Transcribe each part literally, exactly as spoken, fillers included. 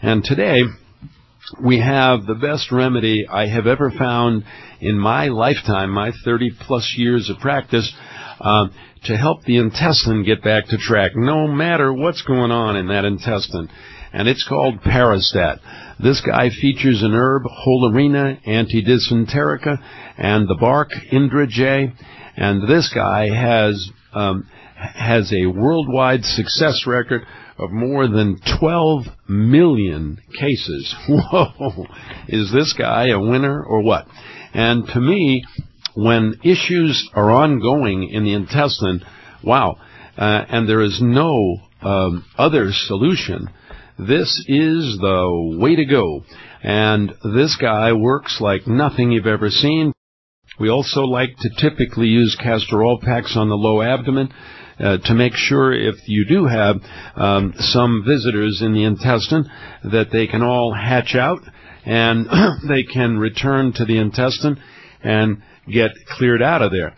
And today, we have the best remedy I have ever found in my lifetime, my thirty-plus years of practice, uh, to help the intestine get back to track, no matter what's going on in that intestine. And it's called Paristat. This guy features an herb, Holorina antidysenterica, and the bark, Indrajay. And this guy has um, has a worldwide success record of more than twelve million cases. Whoa! Is this guy a winner or what? And to me, when issues are ongoing in the intestine, wow, uh, and there is no um, other solution, this is the way to go. And this guy works like nothing you've ever seen. We also like to typically use castor oil packs on the low abdomen uh, to make sure if you do have um, some visitors in the intestine that they can all hatch out and they can return to the intestine and get cleared out of there.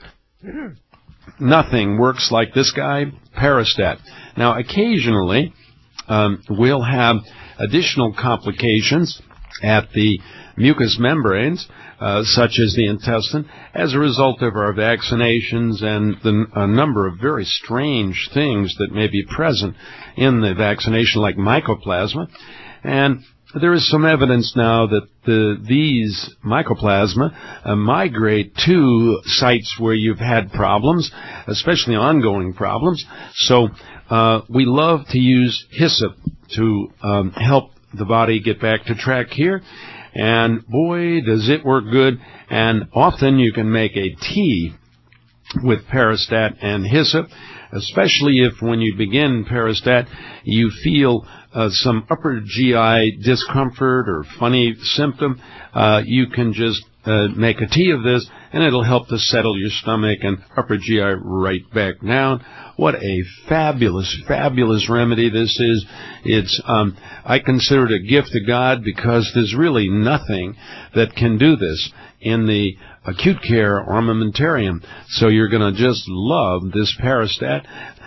Nothing works like this guy, Paristat. Now, occasionally, um, we'll have additional complications at the mucous membranes, uh, such as the intestine, as a result of our vaccinations and the, a number of very strange things that may be present in the vaccination, like mycoplasma. And there is some evidence now that the, these mycoplasma uh, migrate to sites where you've had problems, especially ongoing problems. So uh, we love to use hyssop to um, help the body get back to track here. And boy, does it work good. And often you can make a tea with Paristat and hyssop, especially if when you begin Paristat you feel uh, some upper G I discomfort or funny symptom. Uh, you can just uh, make a tea of this, and it'll help to settle your stomach and upper G I right back down. What a fabulous, fabulous remedy this is. It's um, I consider it a gift of God, because there's really nothing that can do this in the acute care armamentarium. So you're going to just love this Paristat.